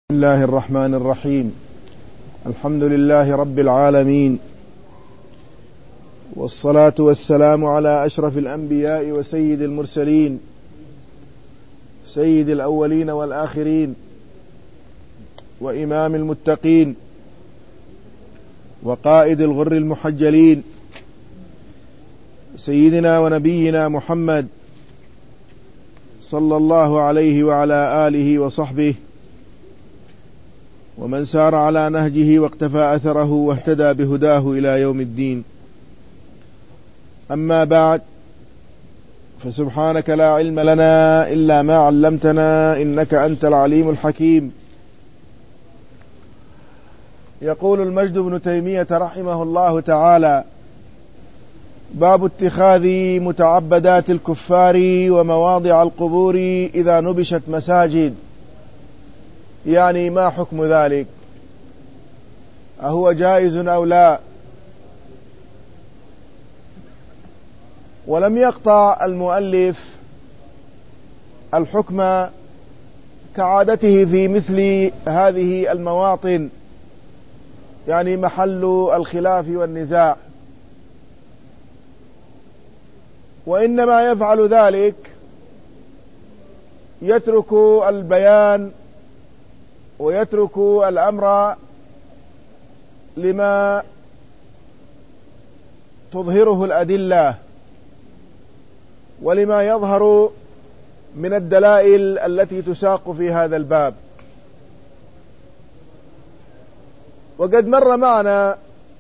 بسم الله الرحمن الرحيم. الحمد لله رب العالمين، والصلاة والسلام على أشرف الأنبياء وسيد المرسلين، سيد الأولين والآخرين، وإمام المتقين، وقائد الغر المحجلين، سيدنا ونبينا محمد صلى الله عليه وعلى آله وصحبه ومن سار على نهجه واقتفى أثره واهتدى بهداه إلى يوم الدين. أما بعد، فسبحانك لا علم لنا إلا ما علمتنا إنك أنت العليم الحكيم. يقول المجد بن تيمية رحمه الله تعالى: باب اتخاذ متعبدات الكفار ومواضع القبور إذا نبشت مساجد، يعني ما حكم ذلك؟ أهو جائز أو لا؟ ولم يقطع المؤلف الحكم كعادته في مثل هذه المواطن، يعني محل الخلاف والنزاع، وإنما يفعل ذلك يترك البيان ويترك الأمر لما تظهره الأدلة ولما يظهر من الدلائل التي تساق في هذا الباب. وقد مر معنا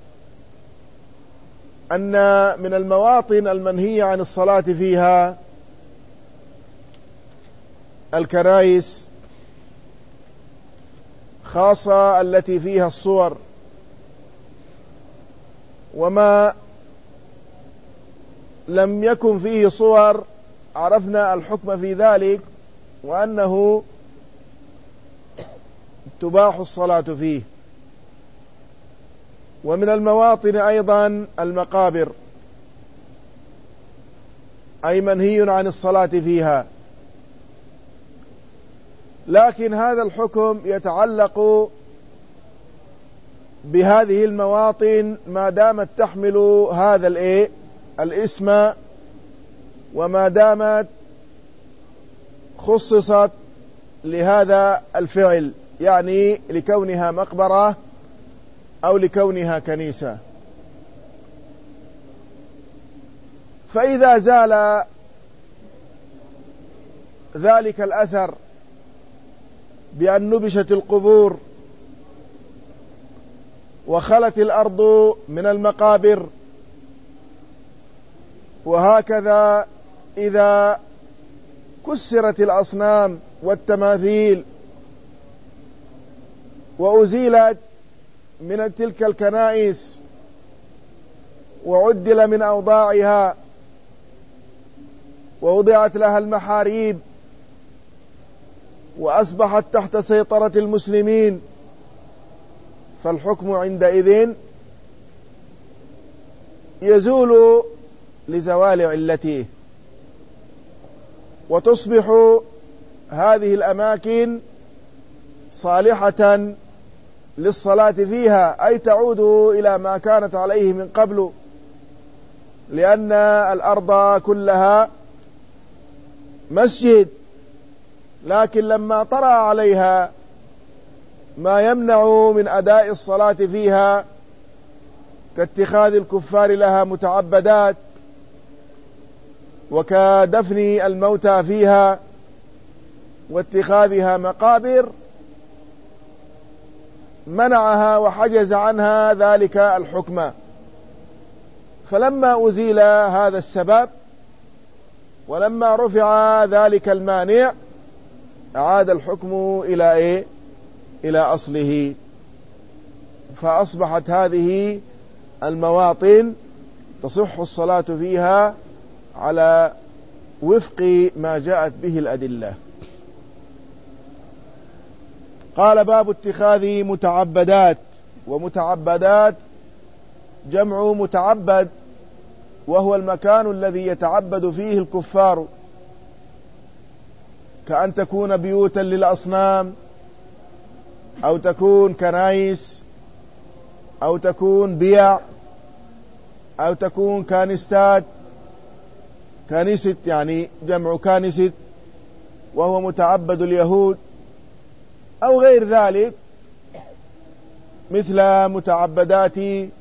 أن من المواطن المنهي عن الصلاة فيها الكنائس، خاصة التي فيها الصور، وما لم يكن فيه صور عرفنا الحكم في ذلك، وأنه تباح الصلاة فيه. ومن المواطن أيضا المقابر، أي منهي عن الصلاة فيها، لكن هذا الحكم يتعلق بهذه المواطن ما دامت تحمل هذا الاسم، وما دامت خصصت لهذا الفعل، يعني لكونها مقبرة أو لكونها كنيسة. فإذا زال ذلك الأثر بأن نبشت القبور وخلت الأرض من المقابر، وهكذا إذا كسرت الأصنام والتماثيل وأزيلت من تلك الكنائس وعدل من أوضاعها ووضعت لها المحاريب وأصبحت تحت سيطرة المسلمين، فالحكم عندئذ يزول لزوال علته، وتصبح هذه الأماكن صالحة للصلاة فيها، أي تعود إلى ما كانت عليه من قبل، لأن الأرض كلها مسجد. لكن لما طرأ عليها ما يمنع من أداء الصلاة فيها كاتخاذ الكفار لها متعبدات، وكدفن الموتى فيها، واتخاذها مقابر، منعها وحجز عنها ذلك الحكم. فلما أزيل هذا السبب ولما رفع ذلك المانع، أعاد الحكم إلى أصله، فأصبحت هذه المواطن تصح الصلاة فيها على وفق ما جاءت به الأدلة. قال: باب اتخاذ متعبدات. ومتعبدات جمع متعبد، وهو المكان الذي يتعبد فيه الكفار، كأن تكون بيوتا للأصنام أو تكون كنايس أو تكون بيع أو تكون كانستات، كانست يعني جمع كانست وهو متعبد اليهود، أو غير ذلك مثل متعبدات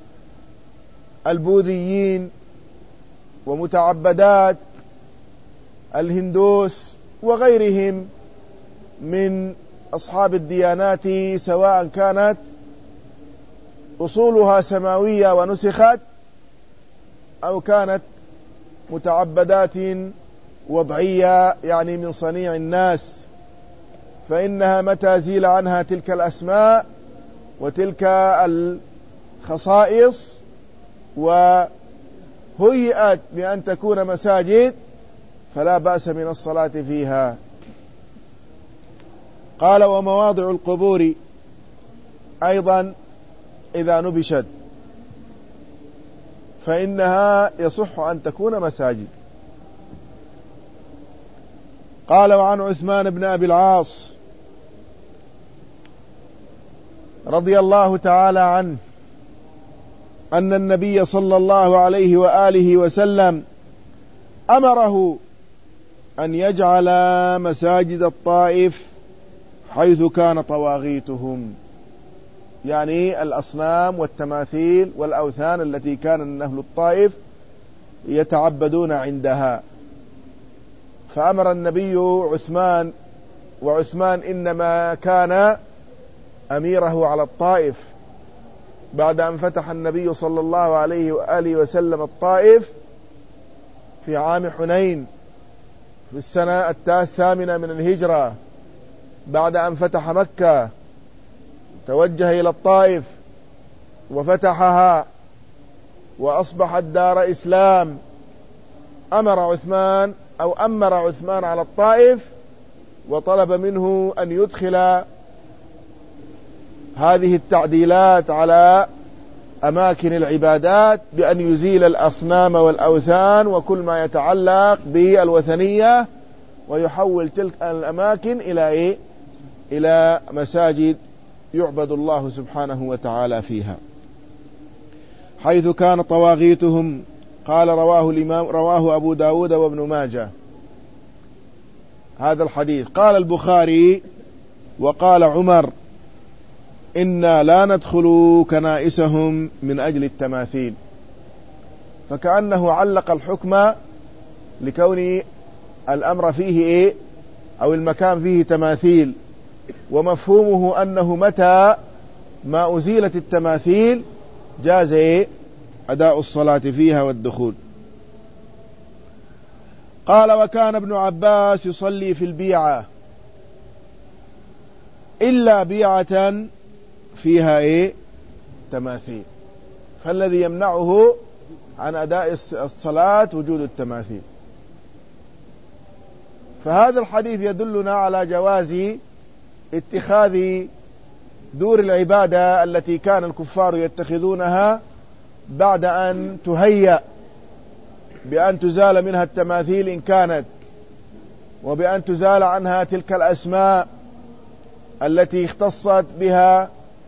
البوذيين ومتعبدات الهندوس وغيرهم من أصحاب الديانات، سواء كانت أصولها سماوية ونسخت أو كانت متعبدات وضعية يعني من صنيع الناس، فإنها متى زيل عنها تلك الأسماء وتلك الخصائص وهيئت بأن تكون مساجد فلا بأس من الصلاة فيها. قال ومواضع القبور أيضا إذا نبشت فإنها يصح أن تكون مساجد. قال وعن عثمان بن أبي العاص رضي الله تعالى عنه أن النبي صلى الله عليه وآله وسلم أمره أن يجعل مساجد الطائف حيث كان طواغيتهم، يعني الأصنام والتماثيل والأوثان التي كان أهل الطائف يتعبدون عندها. فأمر النبي عثمان، وعثمان إنما كان أميره على الطائف بعد أن فتح النبي صلى الله عليه وآله وسلم الطائف في عام حنين في السنة 8 من الهجرة، بعد أن فتح مكة توجه إلى الطائف وفتحها وأصبحت دار إسلام. أمر عثمان على الطائف وطلب منه أن يدخل هذه التعديلات على أماكن العبادات بأن يزيل الأصنام والأوثان وكل ما يتعلق بالوثنية ويحول تلك الأماكن إلى مساجد يعبد الله سبحانه وتعالى فيها حيث كان طواغيتهم. قال رواه أبو داود وابن ماجه هذا الحديث. قال البخاري وقال عمر إنا لا ندخل كنائسهم من أجل التماثيل، فكأنه علق الحكم لكون الأمر فيه أو المكان فيه تماثيل، ومفهومه أنه متى ما أزيلت التماثيل جاز أداء الصلاة فيها والدخول. قال وكان ابن عباس يصلي في البيعة إلا بيعة فيها تماثيل، فالذي يمنعه عن أداء الصلاة وجود التماثيل. فهذا الحديث يدلنا على جواز اتخاذ دور العبادة التي كان الكفار يتخذونها بعد أن تهيأ بأن تزال منها التماثيل إن كانت، وبأن تزال عنها تلك الأسماء التي اختصت بها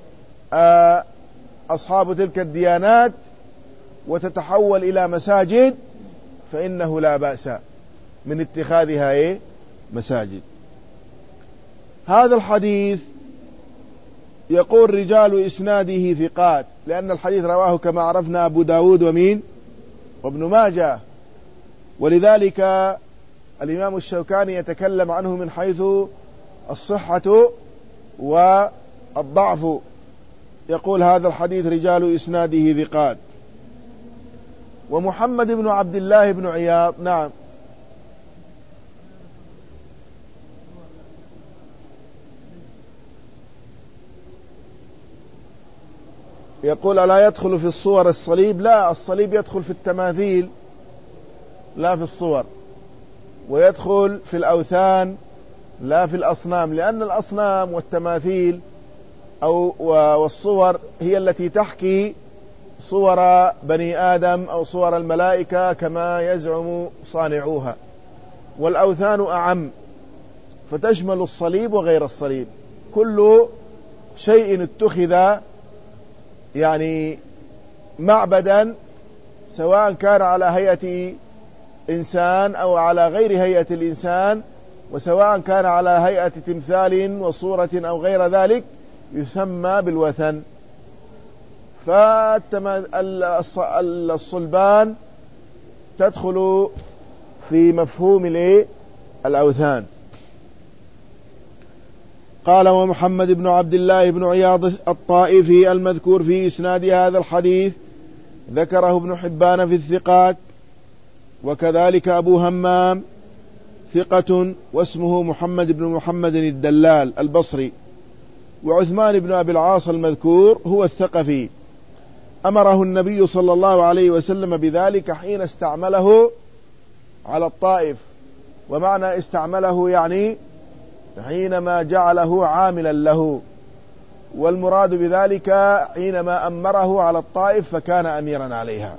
أصحاب تلك الديانات وتتحول إلى مساجد، فإنه لا بأس من اتخاذها مساجد. هذا الحديث يقول رجال إسناده ثقات، لأن الحديث رواه كما عرفنا أبو داود وابن ماجه، ولذلك الإمام الشوكاني يتكلم عنه من حيث الصحة والضعف، يقول هذا الحديث رجال إسناده ثقات. ومحمد بن عبد الله بن عياض نعم يقول ألا يدخل في الصور الصليب؟ لا، الصليب يدخل في التماثيل لا في الصور، ويدخل في الأوثان لا في الأصنام، لأن الأصنام والتماثيل والصور هي التي تحكي صور بني آدم أو صور الملائكة كما يزعم صانعوها، والأوثان أعم فتشمل الصليب وغير الصليب. كل شيء اتخذ يعني معبدا، سواء كان على هيئة إنسان أو على غير هيئة الإنسان، وسواء كان على هيئة تمثال وصورة أو غير ذلك، يسمى بالوثن. فالصلبان تدخل في مفهوم الأوثان. قال: ومحمد بن عبد الله بن عياض الطائفي المذكور في إسناد هذا الحديث ذكره ابن حبان في الثقات، وكذلك أبو همام ثقة واسمه محمد بن محمد الدلال البصري. وعثمان بن أبي العاص المذكور هو الثقفي، أمره النبي صلى الله عليه وسلم بذلك حين استعمله على الطائف. ومعنى استعمله يعني حينما جعله عاملا له، والمراد بذلك حينما أمره على الطائف فكان أميرا عليها.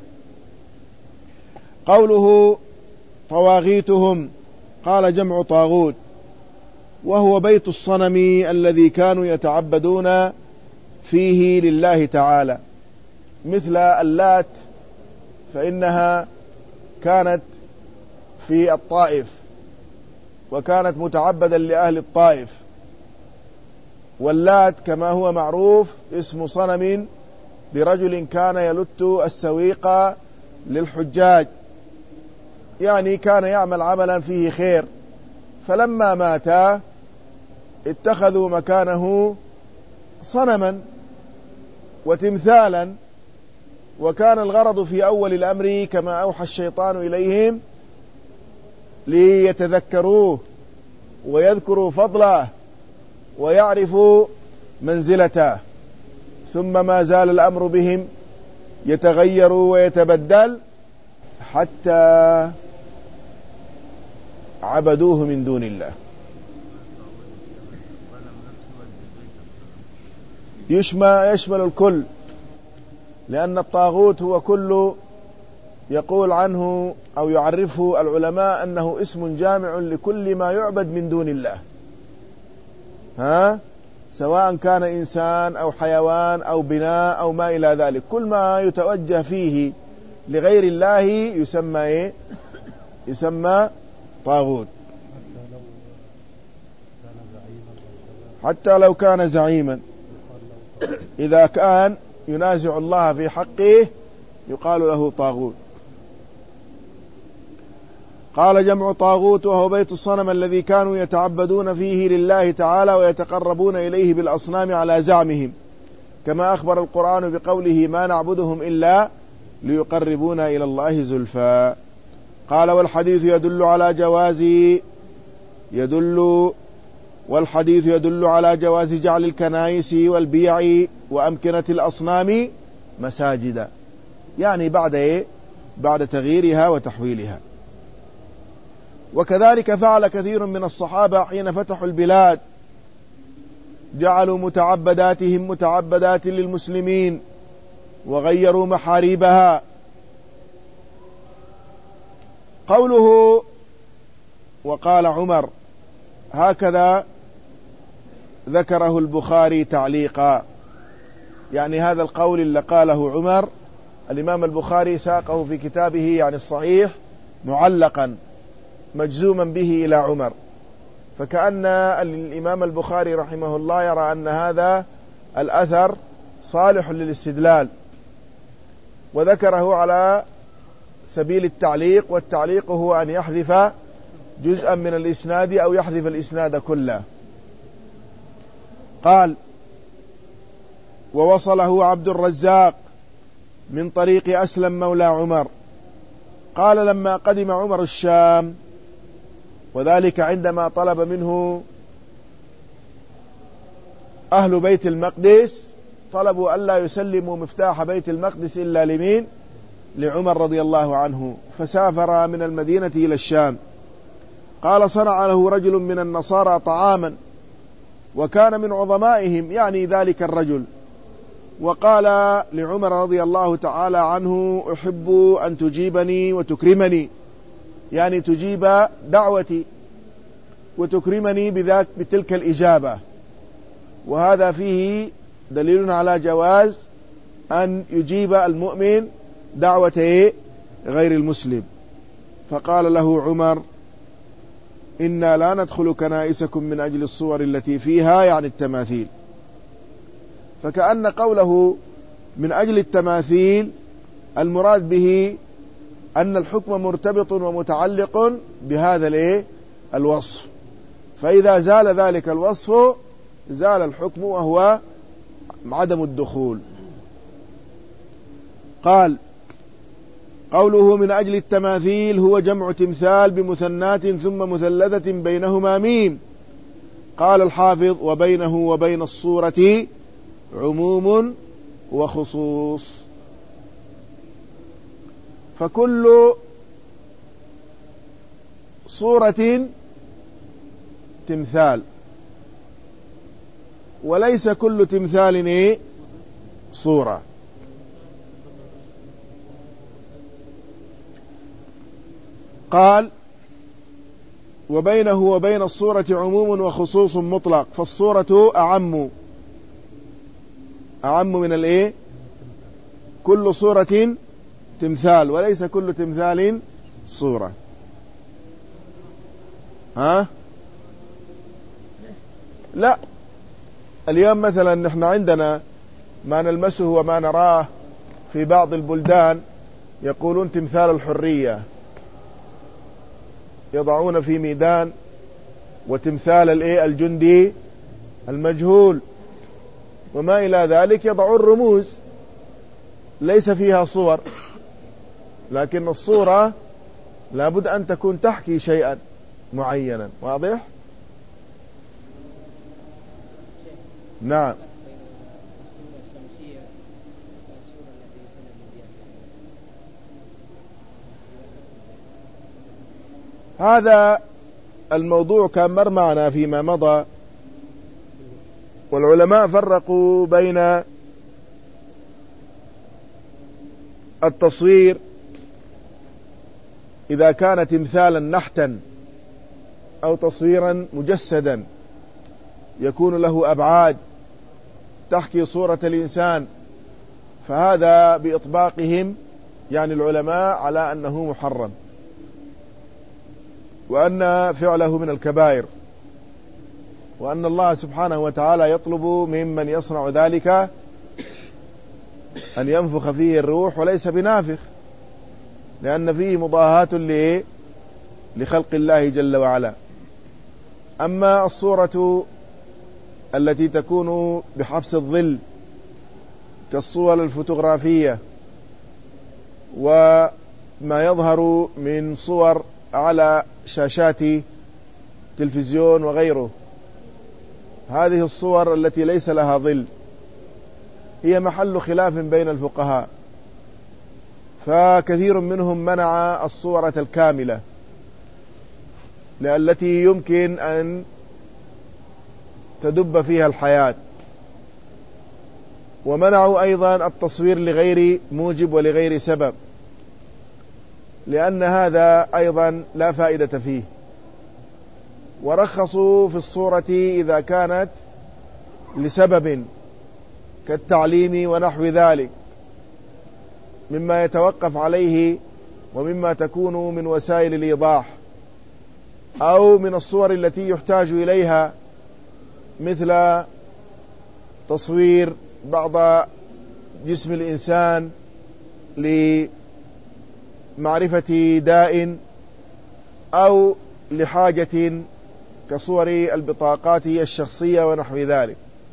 قوله طواغيتهم، قال: جمع طاغوت، وهو بيت الصنم الذي كانوا يتعبدون فيه لله تعالى، مثل اللات فإنها كانت في الطائف وكانت متعبدا لأهل الطائف، واللات كما هو معروف اسم صنم لرجل كان يلت السويق للحجاج، يعني كان يعمل عملا فيه خير، فلما مات اتخذوا مكانه صنما وتمثالا. وكان الغرض في أول الأمر كما أوحى الشيطان إليهم ليتذكروه ويذكروا فضله ويعرفوا منزلته، ثم ما زال الأمر بهم يتغير ويتبدل حتى عبدوه من دون الله. يشمل الكل، لأن الطاغوت هو كل، يقول عنه أو يعرفه العلماء أنه اسم جامع لكل ما يعبد من دون الله، سواء كان إنسان أو حيوان أو بناء أو ما إلى ذلك، كل ما يتوجه فيه لغير الله يسمى يسمى طاغوت، حتى لو كان زعيما، إذا كان ينازع الله في حقه يقال له طاغوت. قال: جمع طاغوت، وهو بيت الصنم الذي كانوا يتعبدون فيه لله تعالى ويتقربون إليه بالأصنام على زعمهم، كما أخبر القرآن بقوله: ما نعبدهم إلا ليقربونا إلى الله زلفى. قال: والحديث يدل على جواز جعل الكنائس والبيع وأمكنة الأصنام مساجدا، يعني بعد تغييرها وتحويلها. وكذلك فعل كثير من الصحابة حين فتحوا البلاد، جعلوا متعبداتهم متعبدات للمسلمين وغيروا محاريبها. قوله: وقال عمر، هكذا ذكره البخاري تعليقا، يعني هذا القول اللي قاله عمر الإمام البخاري ساقه في كتابه يعني الصحيح معلقا مجزوما به إلى عمر، فكأن الإمام البخاري رحمه الله يرى أن هذا الأثر صالح للاستدلال، وذكره على سبيل التعليق، والتعليق هو أن يحذف جزءا من الإسناد أو يحذف الإسناد كله. قال: ووصله عبد الرزاق من طريق أسلم مولى عمر، قال: لما قدم عمر الشام، وذلك عندما طلب منه أهل بيت المقدس، طلبوا ألا يسلموا مفتاح بيت المقدس إلا لمين؟ لعمر رضي الله عنه، فسافر من المدينة إلى الشام. قال: صنع له رجل من النصارى طعاما، وكان من عظمائهم يعني ذلك الرجل، وقال لعمر رضي الله تعالى عنه: أحب أن تجيبني وتكرمني، يعني تجيب دعوتي وتكرمني بتلك الإجابة. وهذا فيه دليل على جواز أن يجيب المؤمن دعوة غير المسلم. فقال له عمر: إنا لا ندخل كنائسكم من أجل الصور التي فيها، يعني التماثيل. فكأن قوله من أجل التماثيل المراد به أن الحكم مرتبط ومتعلق بهذا الوصف، فإذا زال ذلك الوصف زال الحكم وهو عدم الدخول. قال: قوله من أجل التماثيل هو جمع تمثال بمثنات ثم مثلثة بينهما ميم. قال الحافظ: وبينه وبين الصورة عموم وخصوص، فكل صورة تمثال، وليس كل تمثال صورة. قال: وبينه وبين الصورة عموم وخصوص مطلق، فالصورة أعم من كل صورة تمثال، وليس كل تمثال صورة. لا، اليوم مثلا نحن عندنا ما نلمسه وما نراه في بعض البلدان، يقولون تمثال الحرية، يضعون في ميدان، وتمثال الجندي المجهول، وما إلى ذلك، يضعون رموز ليس فيها صور، لكن الصورة لابد أن تكون تحكي شيئا معينا. واضح؟ نعم. هذا الموضوع كان مر معنا فيما مضى، والعلماء فرقوا بين التصوير إذا كان تمثالا نحتا أو تصويرا مجسدا يكون له أبعاد تحكي صورة الإنسان، فهذا بإطباقهم يعني العلماء على أنه محرم، وأن فعله من الكبائر، وأن الله سبحانه وتعالى يطلب ممن يصنع ذلك أن ينفخ فيه الروح وليس بنافخ، لأن فيه مضاهاة لخلق الله جل وعلا. أما الصورة التي تكون بحبس الظل كالصور الفوتوغرافية وما يظهر من صور على شاشات تلفزيون وغيره، هذه الصور التي ليس لها ظل هي محل خلاف بين الفقهاء، فكثير منهم منع الصورة الكاملة التي يمكن أن تدب فيها الحياة، ومنعوا أيضا التصوير لغير موجب ولغير سبب، لأن هذا أيضا لا فائدة فيه. ورخصوا في الصورة إذا كانت لسبب كالتعليم ونحو ذلك مما يتوقف عليه ومما تكون من وسائل الإيضاح، أو من الصور التي يحتاج إليها مثل تصوير بعض جسم الإنسان لمعرفة داء أو لحاجة كصور البطاقات الشخصية ونحو ذلك،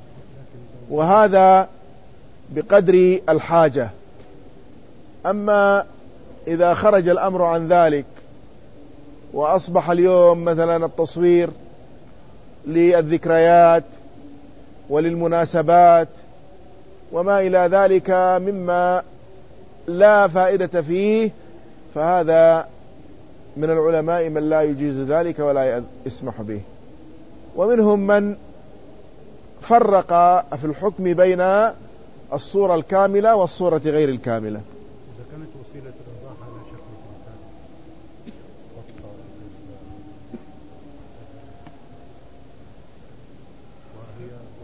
وهذا بقدر الحاجة. أما إذا خرج الأمر عن ذلك وأصبح اليوم مثلا التصوير للذكريات وللمناسبات وما إلى ذلك مما لا فائدة فيه، فهذا من العلماء من لا يجيز ذلك ولا يسمح به. ومنهم من فرق في الحكم بين الصورة الكاملة والصورة غير الكاملة. إذا كانت وسيلة الإيضاح على شكل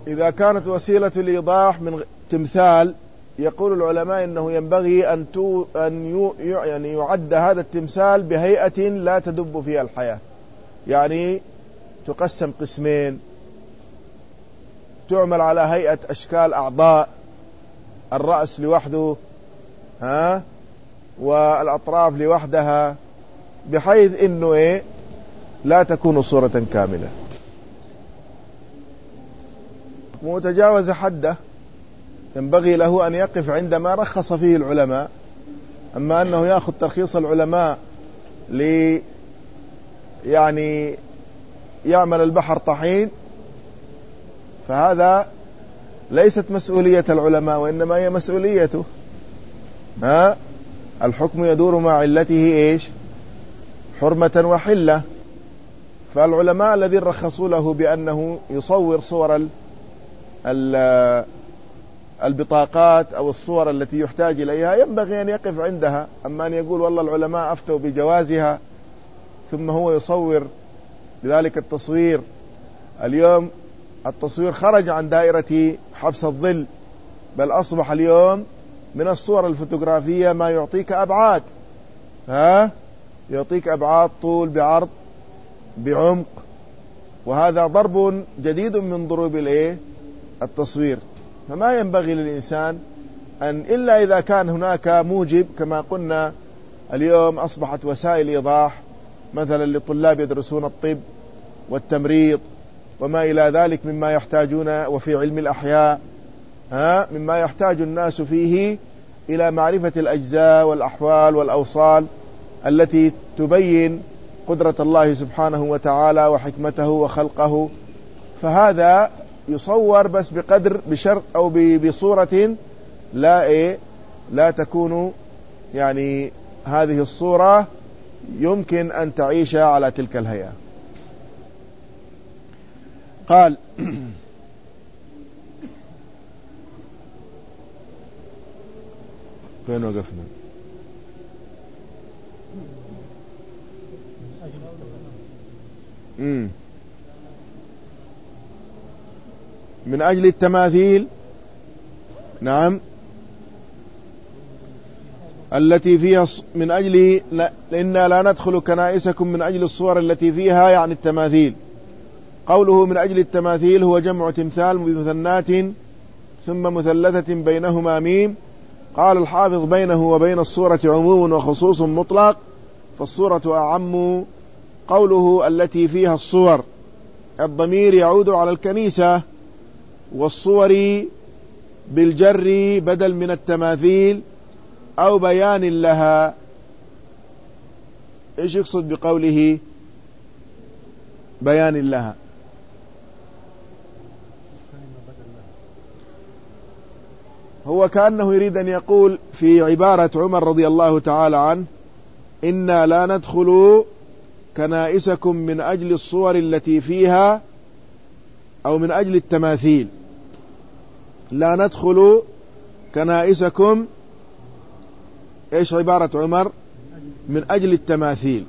إذا كانت وسيلة الإيضاح من تمثال، يقول العلماء إنه ينبغي أن يعني يعد هذا التمثال بهيئة لا تدب فيها الحياة، يعني تقسم قسمين، تعمل على هيئة أشكال أعضاء، الرأس لوحده والأطراف لوحدها، بحيث إنه لا تكون صورة كاملة متجاوز حده. ينبغي له أن يقف عندما رخص فيه العلماء. أما أنه يأخذ ترخيص العلماء يعني يعمل البحر طحين، فهذا ليست مسؤولية العلماء، وإنما هي مسؤوليته. الحكم يدور مع علته حرمة وحلة. فالعلماء الذين رخصوا له بأنه يصور صور البطاقات أو الصور التي يحتاج إليها ينبغي أن يقف عندها. أما أن يقول والله العلماء أفتوا بجوازها ثم هو يصور بذلك التصوير. اليوم التصوير خرج عن دائرة حبس الظل، بل أصبح اليوم من الصور الفوتوغرافية ما يعطيك أبعاد، يعطيك أبعاد طول بعرض بعمق، وهذا ضرب جديد من ضروب التصوير. فما ينبغي للإنسان أن إلا إذا كان هناك موجب، كما قلنا اليوم أصبحت وسائل إيضاح مثلا لطلاب يدرسون الطب والتمريض وما إلى ذلك مما يحتاجون، وفي علم الأحياء مما يحتاج الناس فيه إلى معرفة الأجزاء والأحوال والأوصال التي تبين قدرة الله سبحانه وتعالى وحكمته وخلقه. فهذا يصور بس بشرط أو بصورة لا تكون يعني هذه الصورة يمكن أن تعيش على تلك الهيئة. قال فين وقفنا؟ من أجل التماثيل، نعم، التي فيها من أجل إنا لا ندخل كنائسكم من أجل الصور التي فيها، يعني التماثيل. قوله من أجل التماثيل هو جمع تمثال بمثنات ثم مثلثة بينهما ميم. قال الحافظ بينه وبين الصورة عموم وخصوص مطلق، فالصورة أعم. قوله التي فيها الصور، الضمير يعود على الكنيسة، والصور بالجر بدل من التماثيل أو بيان لها. إيش يقصد بقوله بيان لها؟ هو كأنه يريد أن يقول في عبارة عمر رضي الله تعالى عنه: إنا لا ندخل كنائسكم من أجل الصور التي فيها، أو من أجل التماثيل. لا ندخل كنائسكم، إيش عبارة عمر؟ من أجل التماثيل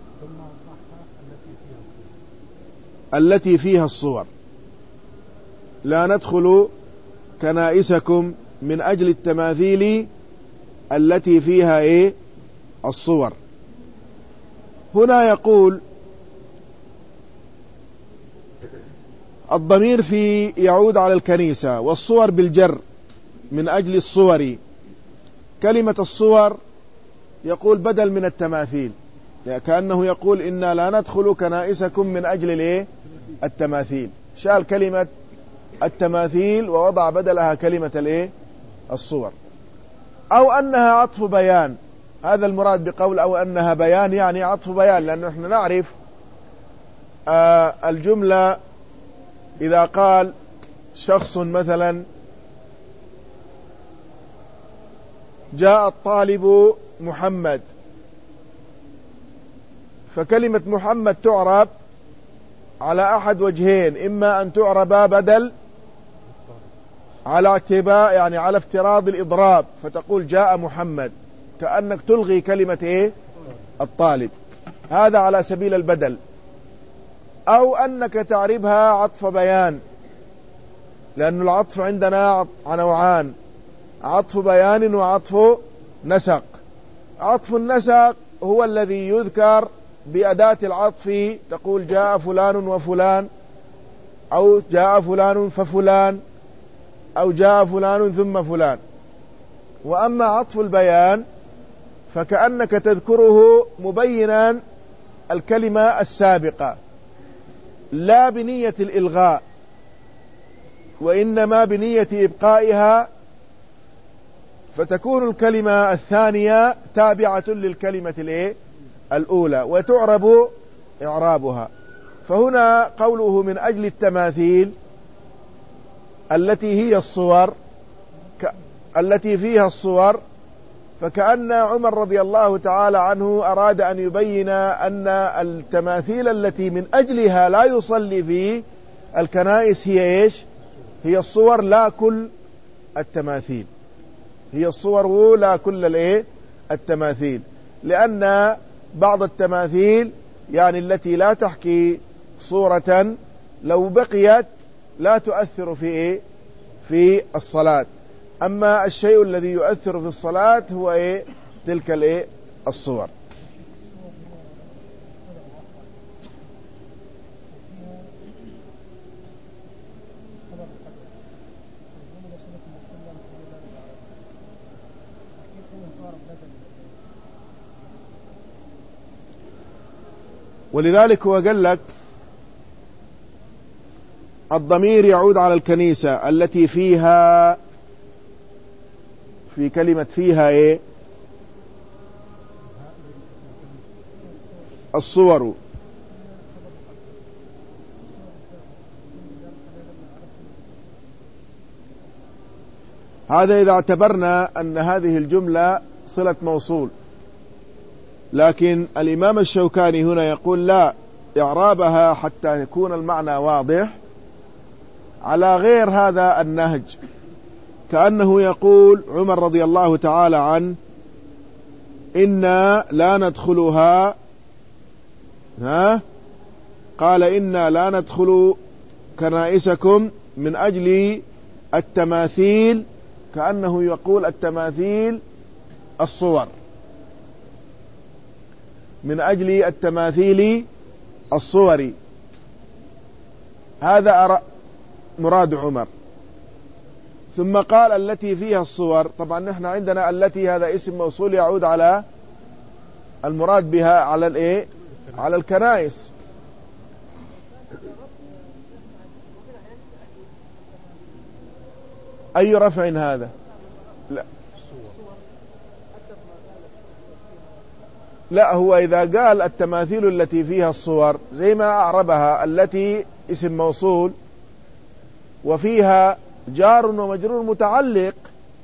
التي فيها الصور. لا ندخل كنائسكم من أجل التماثيل التي فيها الصور. هنا يقول الضمير يعود على الكنيسة، والصور بالجر من أجل الصور. كلمة الصور يقول بدل من التماثيل، كأنه يقول إنا لا ندخل كنائسكم من أجل التماثيل. شال كلمة التماثيل ووضع بدلها كلمة الصور. أو أنها عطف بيان، هذا المراد بقول أو أنها بيان، يعني عطف بيان، لأنه نحن نعرف الجملة إذا قال شخص مثلا جاء الطالب محمد، فكلمة محمد تعرب على أحد وجهين: إما أن تعرب بدل على اعتبار يعني على افتراض الإضراب، فتقول جاء محمد، كأنك تلغي كلمة الطالب، هذا على سبيل البدل. أو أنك تعربها عطف بيان، لأن العطف عندنا نوعان: عطف بيان وعطف نسق. عطف النسق هو الذي يذكر بأداة العطف، تقول جاء فلان وفلان، أو جاء فلان ففلان، أو جاء فلان ثم فلان. وأما عطف البيان فكأنك تذكره مبينا الكلمة السابقة، لا بنية الإلغاء، وإنما بنية إبقائها، فتكون الكلمة الثانية تابعة للكلمة الأولى وتعرب إعرابها. فهنا قوله من أجل التماثيل التي هي الصور، التي فيها الصور، فكأن عمر رضي الله تعالى عنه أراد أن يبين أن التماثيل التي من أجلها لا يصلي في الكنائس هي إيش؟ هي الصور لا كل التماثيل، هي الصور لا كل التماثيل، لأن بعض التماثيل يعني التي لا تحكي صورة لو بقيت لا تؤثر في الصلاة. أما الشيء الذي يؤثر في الصلاة هو تلك الصور. ولذلك هو قال لك الضمير يعود على الكنيسة التي فيها، في كلمة فيها الصور. هذا إذا اعتبرنا أن هذه الجملة صلة موصول، لكن الإمام الشوكاني هنا يقول لا، إعرابها حتى يكون المعنى واضح على غير هذا النهج، كأنه يقول عمر رضي الله تعالى عنه إنا لا ندخلها، قال إنا لا ندخل كنائسكم من أجل التماثيل، كأنه يقول التماثيل الصور، من أجل التماثيل الصوري. هذا مراد عمر. ثم قال التي فيها الصور. طبعا نحن عندنا التي هذا اسم موصول يعود على المراد بها على على الكنائس. أي رفع هذا؟ لا، هو إذا قال التماثيل التي فيها الصور زي ما أعربها، التي اسم موصول وفيها جار ومجرور متعلق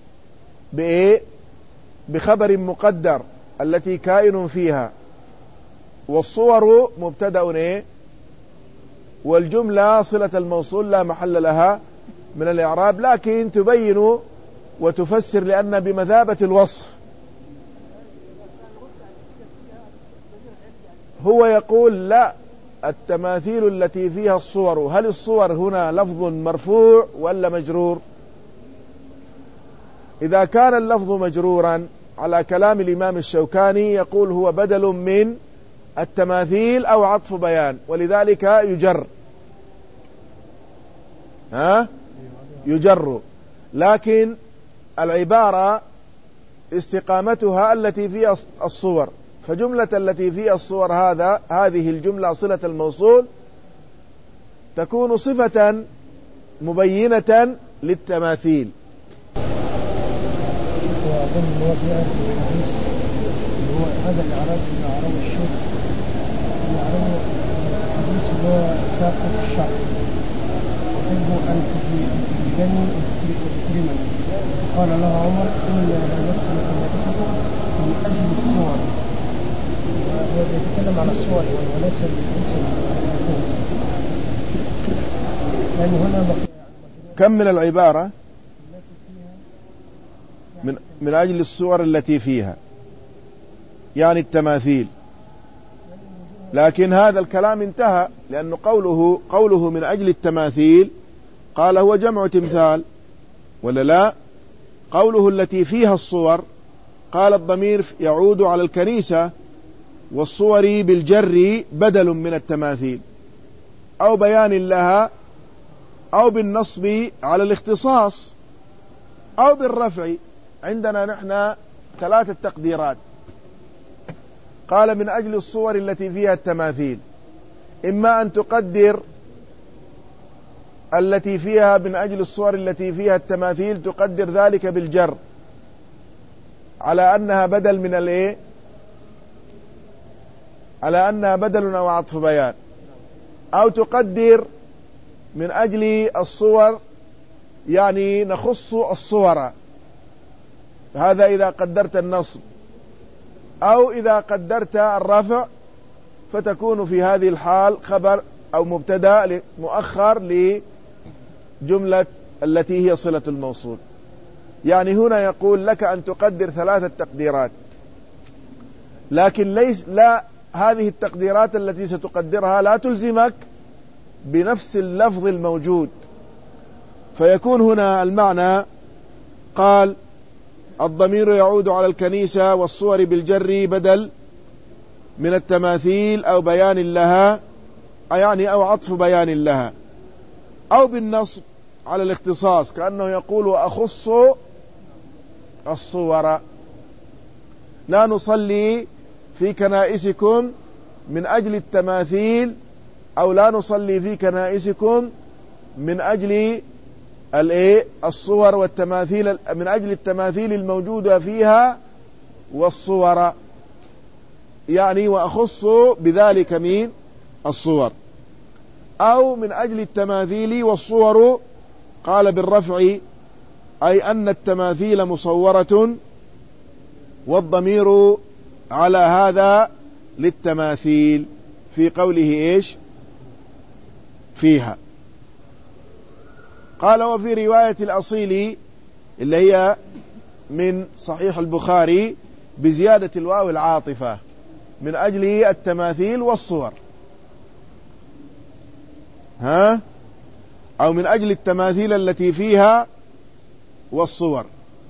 بخبر مقدر التي كائن فيها، والصور مبتدأ والجملة صلة الموصول لا محل لها من الإعراب، لكن تبين وتفسر لأن بمثابة الوصف. هو يقول لا، التماثيل التي فيها الصور، هل الصور هنا لفظ مرفوع ولا مجرور؟ إذا كان اللفظ مجرورا على كلام الإمام الشوكاني يقول هو بدل من التماثيل أو عطف بيان، ولذلك يجر. لكن العبارة استقامتها التي فيها الصور، فجملة التي فيها الصور هذه الجملة صلة الموصول تكون صفة مبينة للتماثيل. وأظن هو بيعرف الحديث اللي هو هذا الإعراب اللي أعربه الشيخ، اللي أعربه الحديث اللي هو ساقط الشعر، أحب أن تجني وتكرمني. قال له عمر إني لا ندخل كنائسكم من أجل الصور. هو بيتكلم على الصور وليس يعني هنا كم من العبارة؟ من أجل الصور التي فيها، يعني التماثيل. لكن هذا الكلام انتهى، لأن قوله من أجل التماثيل قال هو جمع تمثال ولا لا؟ قوله التي فيها الصور، قال الضمير يعود على الكنيسة، والصور بالجر بدل من التماثيل، أو بيان لها، أو بالنصب على الاختصاص، أو بالرفع. عندنا نحن 3 تقديرات. قال من أجل الصور التي فيها التماثيل، إما أن تقدر التي فيها من أجل الصور التي فيها التماثيل تقدر ذلك بالجر على أنها بدل من الإيه، على أنها بدل أو عطف بيان، أو تقدر من أجل الصور يعني نخص الصور، هذا إذا قدرت النصب، أو إذا قدرت الرفع فتكون في هذه الحال خبر أو مبتدأ مؤخر لجملة التي هي صلة الموصول. يعني هنا يقول لك أن تقدر 3 تقديرات، لكن لا هذه التقديرات التي ستقدرها لا تلزمك بنفس اللفظ الموجود، فيكون هنا المعنى قال الضمير يعود على الكنيسة والصور بالجر بدل من التماثيل أو بيان لها، يعني أو عطف بيان لها، أو بالنصب على الاختصاص، كأنه يقول وأخص الصور، لا نصلي في كنائسكم من أجل التماثيل، أو لا نصلي في كنائسكم من أجل الصور والتماثيل، من أجل التماثيل الموجودة فيها والصور، يعني وأخص بذلك من الصور، أو من أجل التماثيل والصور. قال بالرفع أي أن التماثيل مصورة، والضمير على هذا للتماثيل في قوله إيش فيها. قال وفي رواية الأصيل اللي هي من صحيح البخاري بزيادة الواو العاطفة من أجل التماثيل والصور، أو من أجل التماثيل التي فيها والصور.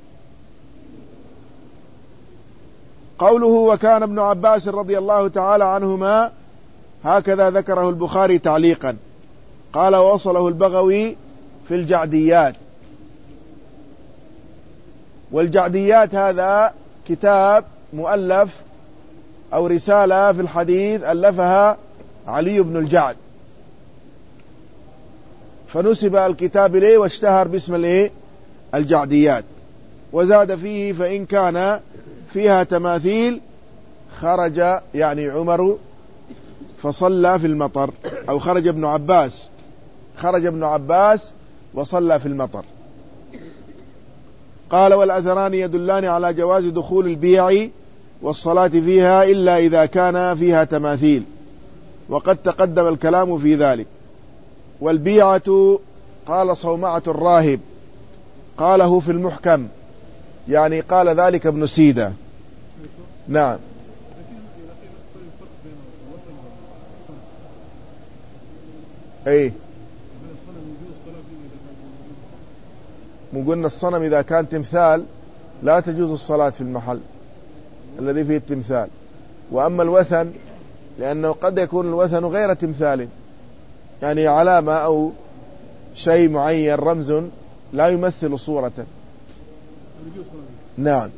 قوله وكان ابن عباس رضي الله تعالى عنهما، هكذا ذكره البخاري تعليقا. قال ووصله البغوي في الجعديات. والجعديات هذا كتاب مؤلف أو رسالة في الحديث ألفها علي بن الجعد، فنسب الكتاب إليه واشتهر باسم الجعديات. وزاد فيه فإن كان فيها تماثيل خرج يعني عمر فصلى في المطر، أو خرج ابن عباس وصلى في المطر. قال والأثران يدلان على جواز دخول البيع والصلاة فيها إلا إذا كان فيها تماثيل، وقد تقدم الكلام في ذلك. والبيعة قال صومعة الراهب، قاله في المحكم، يعني قال ذلك ابن سيدة. نعم. ايه قلنا الصنم إذا كان تمثال لا تجوز الصلاة في المحل الذي فيه التمثال. وأما الوثن لأنه قد يكون الوثن غير تمثال، يعني علامة أو شيء معين، رمز لا يمثل صورة. نعم.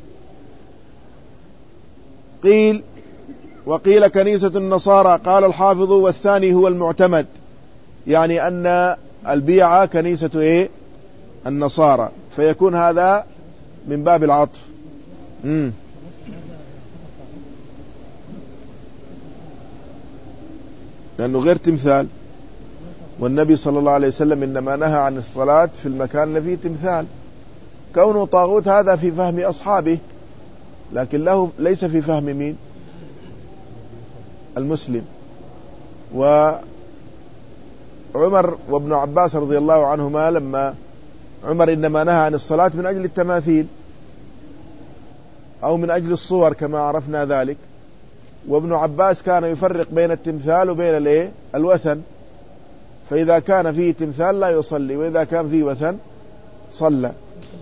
قيل وقيل كنيسة النصارى. قال الحافظ والثاني هو المعتمد، يعني أن البيعة كنيسة النصارى، فيكون هذا من باب العطف. لأنه غير تمثال، والنبي صلى الله عليه وسلم إنما نهى عن الصلاة في المكان الذي فيه تمثال. كونه طاغوت هذا في فهم أصحابه، لكن له ليس في فهم مين؟ المسلم. وعمر وابن عباس رضي الله عنهما لما عمر إنما نهى عن الصلاة من أجل التماثيل أو من أجل الصور كما عرفنا ذلك، وابن عباس كان يفرق بين التمثال وبين الوثن، فإذا كان فيه تمثال لا يصلي، وإذا كان فيه وثن صلى.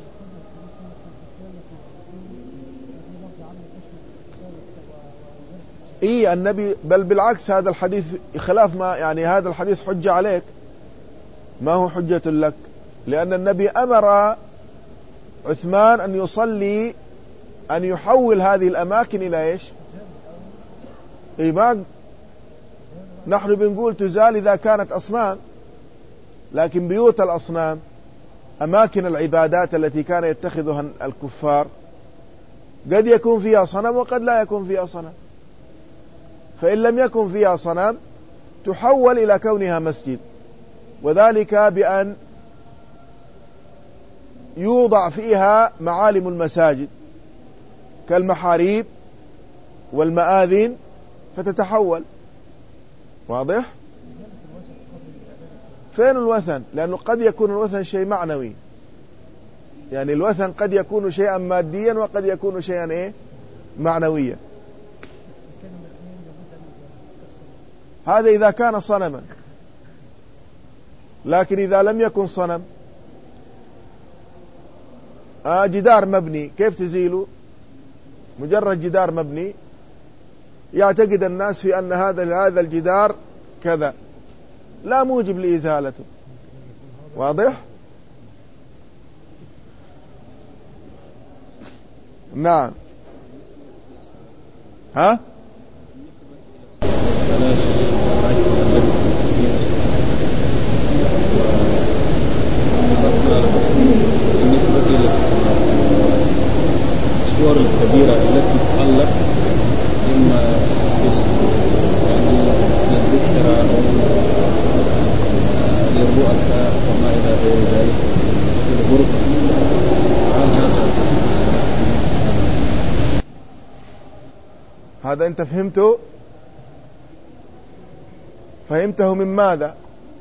إيه النبي، بل بالعكس هذا الحديث خلاف ما يعني هذا الحديث حجة عليك، ما هو حجة لك، لأن النبي أمر عثمان أن يصلي، أن يحول هذه الأماكن إلى إيش؟ إيه ما نحن بنقول تزال إذا كانت أصنام، لكن بيوت الأصنام أماكن العبادات التي كان يتخذها الكفار قد يكون فيها صنم وقد لا يكون فيها صنم، فإن لم يكن فيها صنم تحول إلى كونها مسجد، وذلك بأن يوضع فيها معالم المساجد كالمحاريب والمآذن فتتحول. واضح؟ فين الوثن؟ لأنه قد يكون الوثن شيء معنوي، يعني الوثن قد يكون شيئا ماديا وقد يكون شيئا إيه؟ معنويا. هذا إذا كان صنما، لكن إذا لم يكن صنم جدار مبني كيف تزيله؟ مجرد جدار مبني يعتقد الناس في أن هذا الجدار كذا، لا موجب لإزالته. واضح؟ نعم. ها؟ الصور الكبيرة التي تتعلق إما للذكرى للرؤساء وما إلى غير ذلك الغرب، هذا أنت فهمته من ماذا؟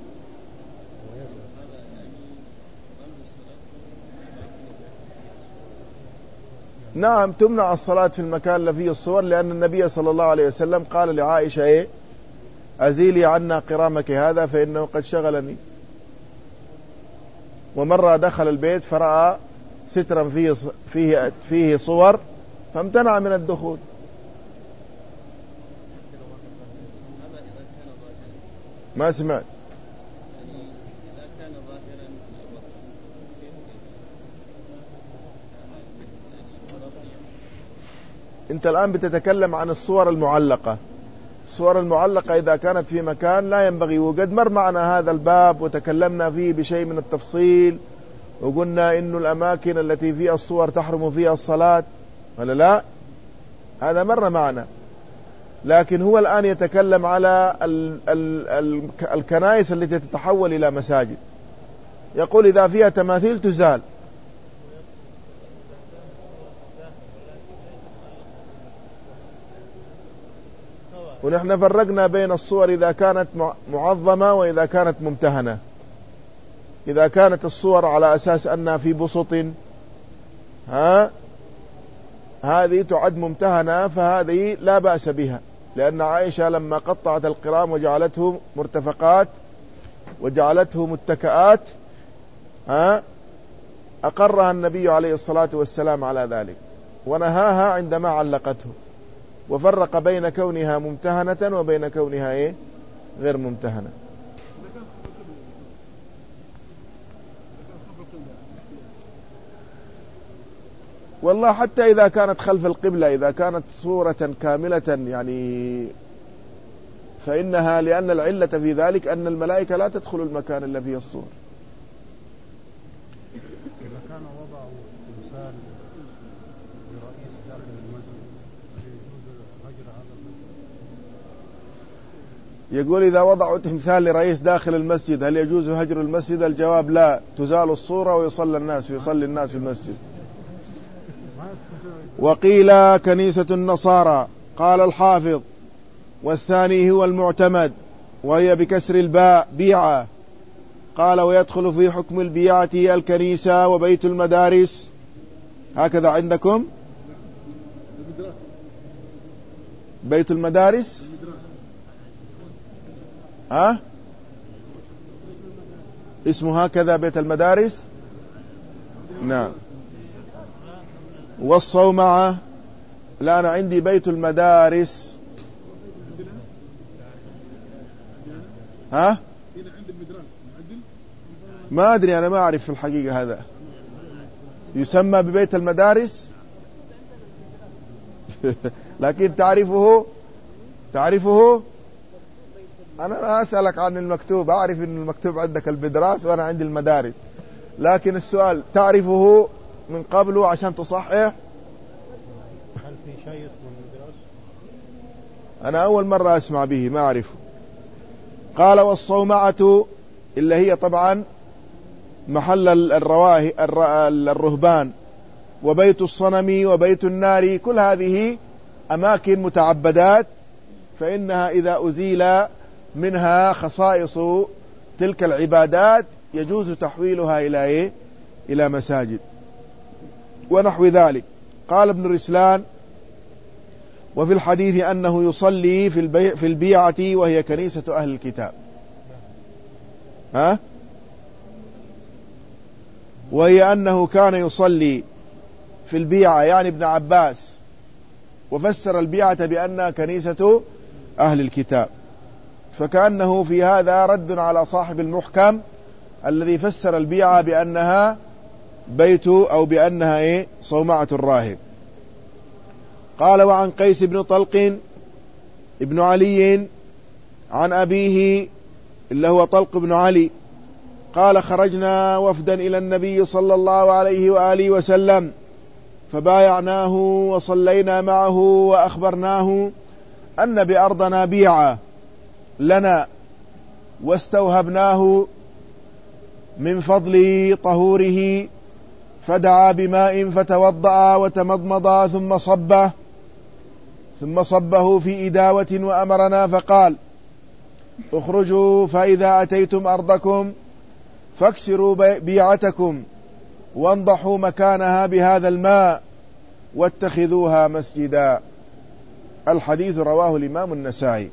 نعم تمنع الصلاة في المكان الذي فيه الصور، لأن النبي صلى الله عليه وسلم قال لعائشة إيه؟ أزيلي عنا قرامك هذا فإنه قد شغلني. ومرة دخل البيت فرأى سترا فيه صور فامتنع من الدخول. ما سمعت. انت الآن بتتكلم عن الصور المعلقة. الصور المعلقة إذا كانت في مكان لا ينبغي، وقد مر معنا هذا الباب وتكلمنا فيه بشيء من التفصيل، وقلنا إنه الأماكن التي فيها الصور تحرم فيها الصلاة ولا لا، هذا مر معنا. لكن هو الآن يتكلم على الكنائس التي تتحول إلى مساجد، يقول إذا فيها تماثيل تزال. ونحن فرقنا بين الصور إذا كانت معظمة وإذا كانت ممتهنة. إذا كانت الصور على أساس أنها في بسط هذه تعد ممتهنة، فهذه لا بأس بها، لأن عائشة لما قطعت القرام وجعلته مرتفقات وجعلته متكئات أقرها النبي عليه الصلاة والسلام على ذلك ونهاها عندما علقته، وفرق بين كونها ممتهنة وبين كونها غير ممتهنة. والله حتى إذا كانت خلف القبلة، إذا كانت صورة كاملة يعني فإنها، لأن العلة في ذلك أن الملائكة لا تدخل المكان الذي فيه الصور. إذا كان وضعوا تمثال لرئيس داخل المسجد يجوز هجر هذا المسجد؟ يقول إذا وضعوا تمثال لرئيس داخل المسجد هل يجوز هجر المسجد؟ الجواب لا، تزال الصورة ويصلي الناس في المسجد. وقيل كنيسة النصارى. قال الحافظ والثاني هو المعتمد وهي بكسر الباء بيعة. قال ويدخل في حكم البيعة الكنيسة وبيت المدارس. هكذا عندكم بيت المدارس اسمه هكذا بيت المدارس؟ نعم. والصومعة؟ لا، أنا عندي بيت المدارس. ها؟ ما أدري، أنا ما أعرف في الحقيقة هذا يسمى ببيت المدارس. لكن تعرفه. أنا ما أسألك عن المكتوب، أعرف أن المكتوب عندك المدراس وأنا عندي المدارس، لكن السؤال تعرفه من قبله عشان تصحح. هل في شيء اسمه المدراس؟ أنا أول مرة أسمع به، ما أعرفه. قال والصومعة اللي هي طبعا محل الرهبان، وبيت الصنم وبيت النار، كل هذه أماكن متعبدات، فإنها إذا أزيل منها خصائص تلك العبادات يجوز تحويلها إلى مساجد ونحو ذلك. قال ابن رسلان: وفي الحديث أنه يصلي في البيعة وهي كنيسة أهل الكتاب. وهي أنه كان يصلي في البيعة، يعني ابن عباس، وفسر البيعة بأنها كنيسة أهل الكتاب، فكأنه في هذا رد على صاحب المحكم الذي فسر البيعة بأنها بيت أو بأنها صومعة الراهب. قال: وعن قيس بن طلق ابن علي عن أبيه اللي هو طلق بن علي قال: خرجنا وفدا إلى النبي صلى الله عليه وآله وسلم فبايعناه وصلينا معه وأخبرناه أن بأرضنا بيعة لنا واستوهبناه من فضل طهوره، فدعا بماء فتوضأ وتمضمض ثم صبه في إداوة وأمرنا فقال: اخرجوا فإذا أتيتم أرضكم فاكسروا بيعتكم وانضحوا مكانها بهذا الماء واتخذوها مسجدا. الحديث رواه الإمام النسائي.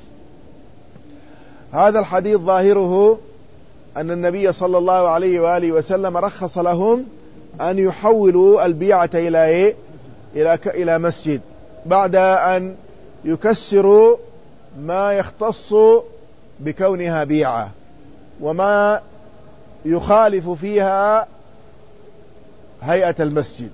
هذا الحديث ظاهره أن النبي صلى الله عليه وآله وسلم رخص لهم أن يحولوا البيعة إلى مسجد بعد أن يكسروا ما يختص بكونها بيعة وما يخالف فيها هيئة المسجد.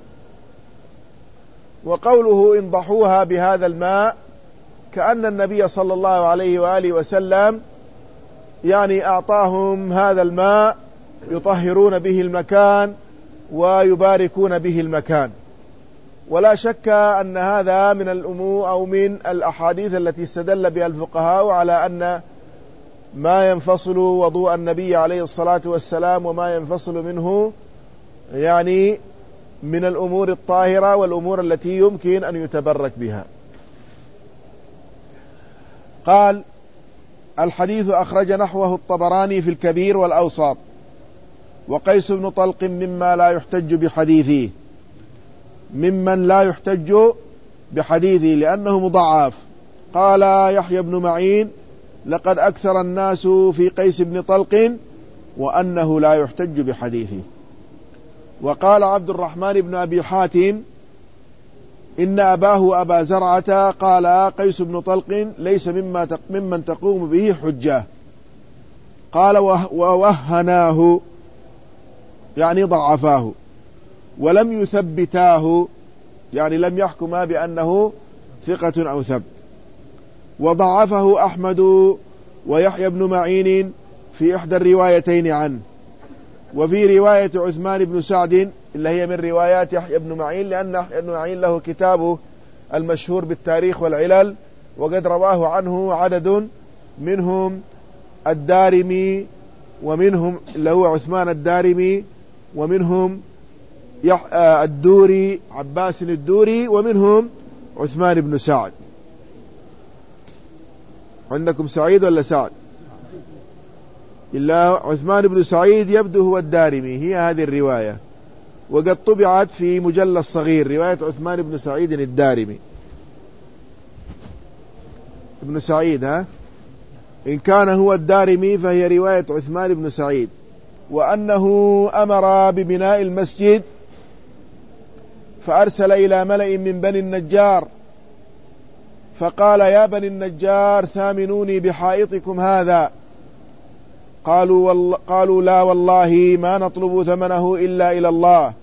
وقوله انضحوها بهذا الماء كأن النبي صلى الله عليه وآله وسلم يعني أعطاهم هذا الماء يطهرون به المكان ويباركون به المكان. ولا شك أن هذا من الأمور أو من الأحاديث التي استدل بها الفقهاء على أن ما ينفصل وضوء النبي عليه الصلاة والسلام وما ينفصل منه يعني من الأمور الطاهرة والأمور التي يمكن أن يتبرك بها. قال: الحديث أخرج نحوه الطبراني في الكبير والأوسط. وقيس بن طلق ممن لا يحتج بحديثه لأنه مضعف. قال يحيى بن معين: لقد أكثر الناس في قيس بن طلق وأنه لا يحتج بحديثه. وقال عبد الرحمن بن أبي حاتم: إن أباه أبا زرعة قال قيس بن طلق ليس ممن تقوم به حجة. قال: ووهناه يعني ضعفاه، ولم يثبتاه يعني لم يحكما بأنه ثقة أو ثبت. وضعفه أحمد ويحيى بن معين في إحدى الروايتين عنه. وفي رواية عثمان بن سعد اللي هي من روايات يحيى بن معين، لأن يحيى بن معين له كتابه المشهور بالتاريخ والعلل، وقد رواه عنه عدد منهم الدارمي، ومنهم اللي هو عثمان الدارمي، ومنهم الدوري عباس الدوري، ومنهم عثمان بن سعد. عندكم سعيد ولا سعد؟ إلا عثمان بن سعيد يبدو هو الدارمي. هي هذه الرواية، وقد طبعت في مجلد صغير رواية عثمان بن سعيد الدارمي. ابن سعيد إن كان هو الدارمي فهي رواية عثمان بن سعيد، وأنه أمر ببناء المسجد فأرسل إلى ملأ من بني النجار فقال يا بني النجار ثامنوني بحائطكم هذا. قالوا لا والله ما نطلب ثمنه إلا إلى الله.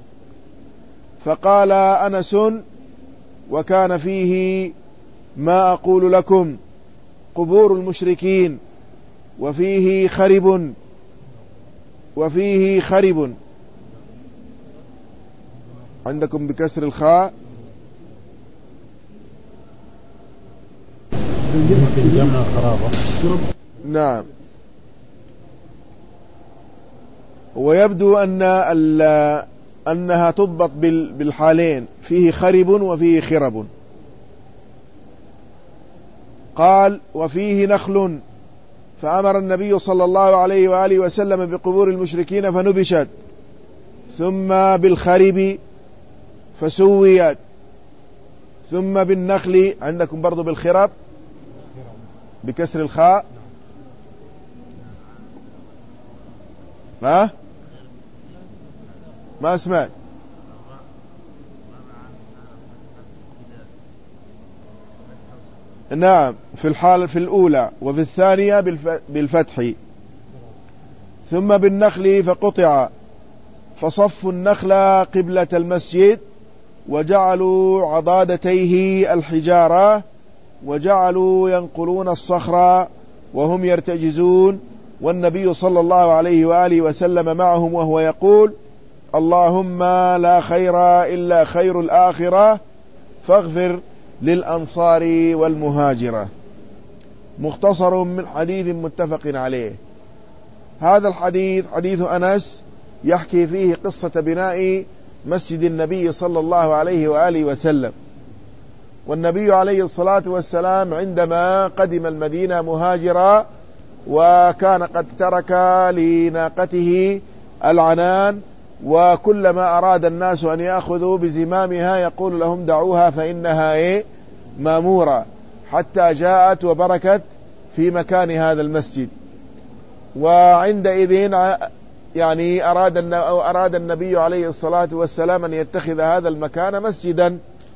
فقال أنس وكان فيه ما أقول لكم قبور المشركين وفيه خرب عندكم بكسر الخاء جمع خرابة. نعم. ويبدو أنها تضبط بالحالين، فيه خرب وفيه خرب. قال وفيه نخل فأمر النبي صلى الله عليه وآله وسلم بقبور المشركين فنبشت، ثم بالخرب فسويت، ثم بالنخل. عندكم برضو بالخرب بكسر الخاء. ما اسمعت. نعم في الحالة في الأولى، وفي الثانية بالفتح. ثم بالنخل فقطع فصفوا النخل قبلة المسجد وجعلوا عضادتيه الحجارة وجعلوا ينقلون الصخر وهم يرتجزون، والنبي صلى الله عليه وآله وسلم معهم وهو يقول اللهم لا خير إلا خير الآخرة فاغفر للأنصار والمهاجرة. مختصر من حديث متفق عليه. هذا الحديث حديث أنس يحكي فيه قصة بناء مسجد النبي صلى الله عليه وآله وسلم. والنبي عليه الصلاة والسلام عندما قدم المدينة مهاجرا وكان قد ترك لناقته العنان، وكلما أراد الناس أن يأخذوا بزمامها يقول لهم دعوها فإنها مامورة، حتى جاءت وبركت في مكان هذا المسجد. وعندئذ يعني أراد النبي عليه الصلاة والسلام أن يتخذ هذا المكان مسجدا،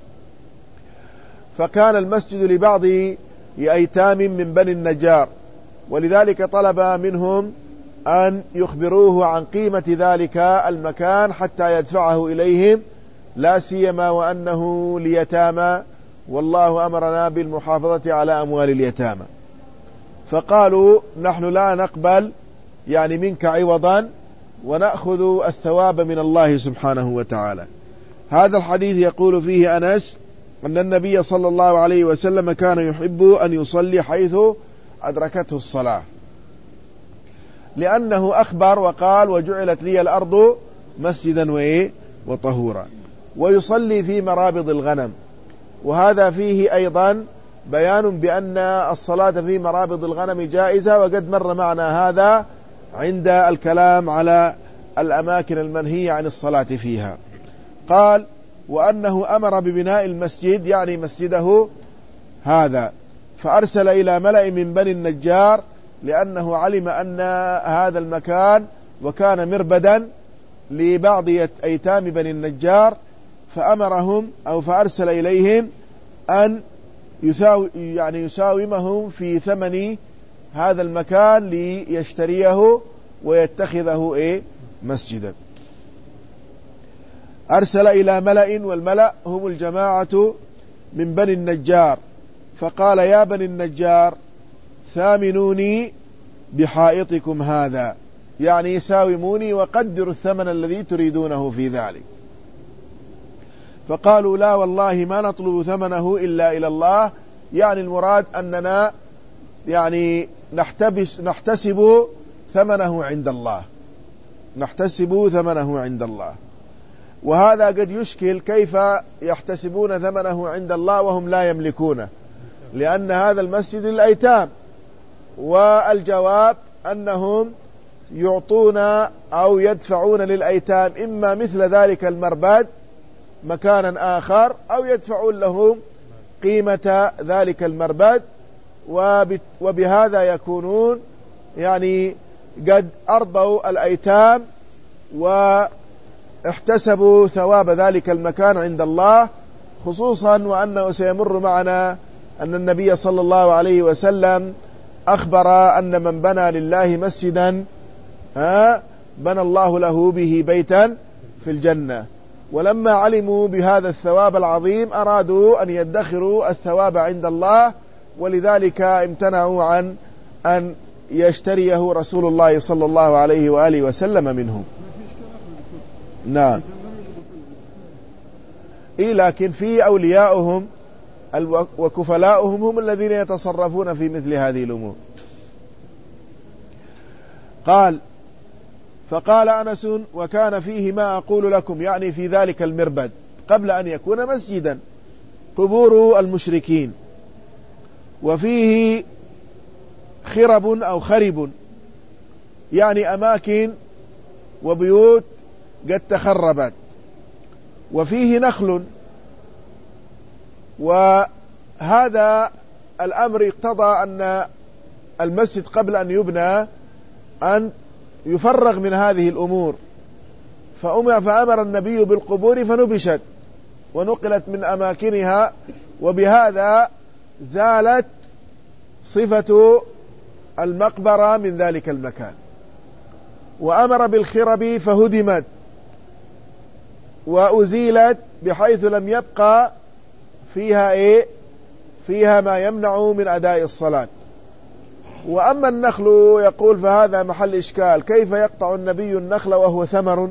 فكان المسجد لبعض أيتام من بني النجار، ولذلك طلب منهم أن يخبروه عن قيمة ذلك المكان حتى يدفعه إليهم، لا سيما وأنه ليتامى، والله أمرنا بالمحافظة على أموال اليتامى. فقالوا نحن لا نقبل يعني منك عوضا، ونأخذ الثواب من الله سبحانه وتعالى. هذا الحديث يقول فيه أنس أن النبي صلى الله عليه وسلم كان يحب أن يصلي حيث أدركته الصلاة، لأنه أخبر وقال وجعلت لي الأرض مسجدا وطهورا. ويصلي في مرابض الغنم، وهذا فيه أيضا بيان بأن الصلاة في مرابض الغنم جائزة، وقد مر معنا هذا عند الكلام على الأماكن المنهية عن الصلاة فيها. قال وأنه أمر ببناء المسجد يعني مسجده هذا، فأرسل إلى ملأ من بني النجار، لأنه علم أن هذا المكان وكان مربدا لبعض أيتام بني النجار، فأمرهم أو فأرسل إليهم أن يساومهم في ثمن هذا المكان ليشتريه ويتخذه مسجدا. أرسل إلى ملأ، والملأ هم الجماعة من بني النجار، فقال يا بني النجار ثامنوني بحائطكم هذا، يعني ساوموني وقدروا الثمن الذي تريدونه في ذلك. فقالوا لا والله ما نطلب ثمنه إلا إلى الله، يعني المراد أننا يعني نحتسب ثمنه عند الله، نحتسب ثمنه عند الله. وهذا قد يشكل، كيف يحتسبون ثمنه عند الله وهم لا يملكونه؟ لأن هذا المسجد للأيتام، والجواب أنهم يعطون أو يدفعون للأيتام إما مثل ذلك المربد مكانا آخر، أو يدفعون لهم قيمة ذلك المربد، وبهذا يكونون يعني قد أرضوا الأيتام واحتسبوا ثواب ذلك المكان عند الله، خصوصا وأنه سيمر معنا أن النبي صلى الله عليه وسلم أخبر أن من بنى لله مسجدا بنى الله له به بيتا في الجنة. ولما علموا بهذا الثواب العظيم أرادوا أن يدخروا الثواب عند الله، ولذلك امتنعوا عن أن يشتريه رسول الله صلى الله عليه وآله وسلم منهم. نعم. لكن في أولياؤهم وكفلاؤهم هم الذين يتصرفون في مثل هذه الأمور. قال: فقال أنس: وكان فيه ما أقول لكم، يعني في ذلك المربد قبل أن يكون مسجدا، قبور المشركين، وفيه خرب أو خرب، يعني أماكن وبيوت قد تخربت، وفيه نخل. وهذا الأمر اقتضى أن المسجد قبل أن يبنى أن يفرغ من هذه الأمور، فأمر النبي بالقبور فنبشت ونقلت من أماكنها، وبهذا زالت صفة المقبرة من ذلك المكان. وأمر بالخرب فهدمت وأزيلت بحيث لم يبقى فيها ما يمنع من أداء الصلاة. وأما النخل يقول فهذا محل إشكال، كيف يقطع النبي النخل وهو ثمر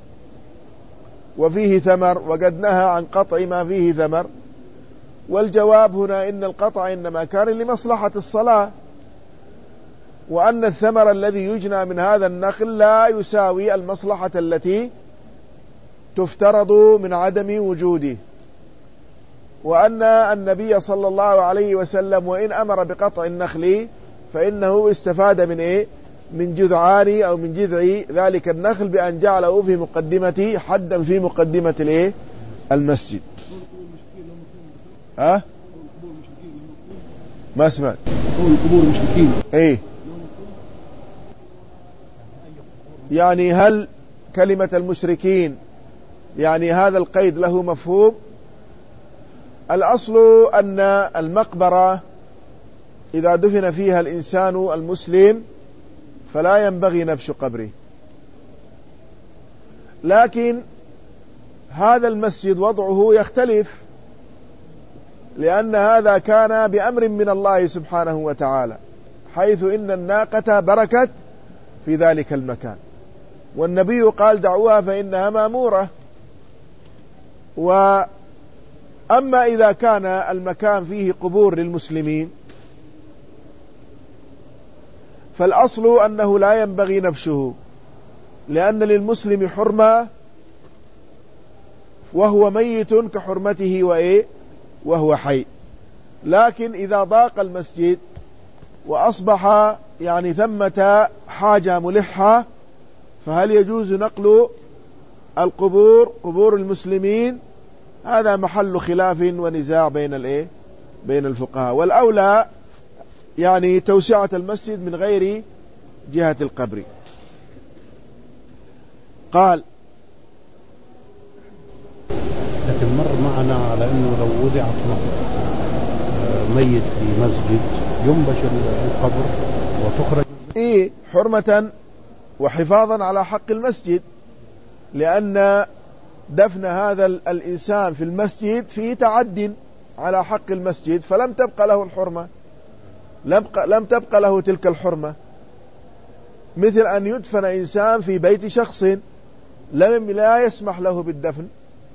وفيه ثمر، وقد نهى عن قطع ما فيه ثمر؟ والجواب هنا إن القطع إنما كان لمصلحة الصلاة، وأن الثمر الذي يجنى من هذا النخل لا يساوي المصلحة التي تفترض من عدم وجوده، وأن النبي صلى الله عليه وسلم وإن أمر بقطع النخل فإنه استفاد من جذعان أو من جذع ذلك النخل بأن جعله في مقدمة حدا في مقدمة المسجد. ما سمعت قبور المشركين. يعني هل كلمة المشركين يعني هذا القيد له مفهوم؟ الأصل أن المقبرة إذا دفن فيها الإنسان المسلم فلا ينبغي نبش قبره، لكن هذا المسجد وضعه يختلف، لأن هذا كان بأمر من الله سبحانه وتعالى، حيث إن الناقة بركت في ذلك المكان، والنبي قال: دعوها فإنها مأمورة. وأما إذا كان المكان فيه قبور للمسلمين فالأصل أنه لا ينبغي نبشه، لأن للمسلم حرمة وهو ميت كحرمته وهو حي. لكن إذا ضاق المسجد وأصبح يعني ثمة حاجة ملحة، فهل يجوز نقل قبور المسلمين؟ هذا محل خلاف ونزاع بين الفقهاء، والأولى يعني توسعة المسجد من غير جهة القبر. قال: لكن مر معنا على أنه لو وضعت ميت في مسجد ينبش القبر وتخرج حرمة وحفاظا على حق المسجد، لأن دفن هذا الإنسان في المسجد فيه تعد على حق المسجد، فلم تبقى له الحرمة، لم تبقى له تلك الحرمة، مثل أن يدفن إنسان في بيت شخص لا يسمح له بالدفن،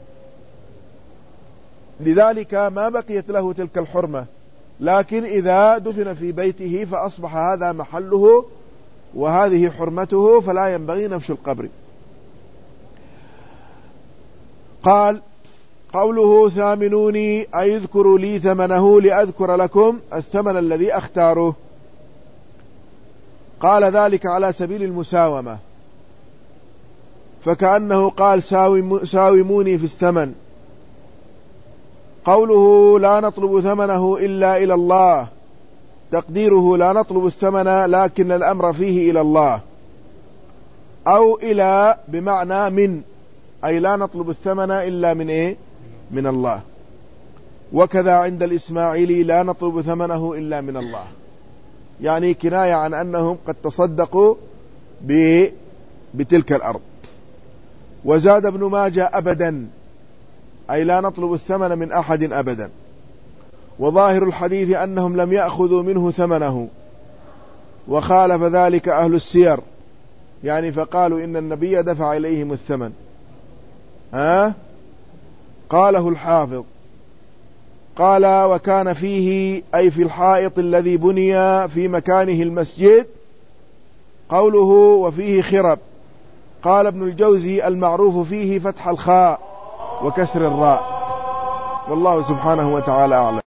لذلك ما بقيت له تلك الحرمة. لكن إذا دفن في بيته فأصبح هذا محله وهذه حرمته، فلا ينبغي نبش القبر. قال: قوله ثامنوني أي اذكروا لي ثمنه لأذكر لكم الثمن الذي أختاره. قال ذلك على سبيل المساومة، فكأنه قال ساوموني في الثمن. قوله لا نطلب ثمنه إلا إلى الله، تقديره لا نطلب الثمن لكن الأمر فيه إلى الله، أو إلى بمعنى من، أي لا نطلب الثمن إلا من إيه؟ من الله. وكذا عند الإسماعيلي لا نطلب ثمنه إلا من الله، يعني كناية عن أنهم قد تصدقوا بتلك الأرض. وزاد ابن ماجه أبدا، أي لا نطلب الثمن من أحد أبدا. وظاهر الحديث أنهم لم يأخذوا منه ثمنه، وخالف ذلك أهل السير، يعني فقالوا إن النبي دفع إليهم الثمن. قاله الحافظ قال: وكان فيه، أي في الحائط الذي بني في مكانه المسجد، قوله وفيه خرب. قال ابن الجوزي: المعروف فيه فتح الخاء وكسر الراء، والله سبحانه وتعالى أعلم.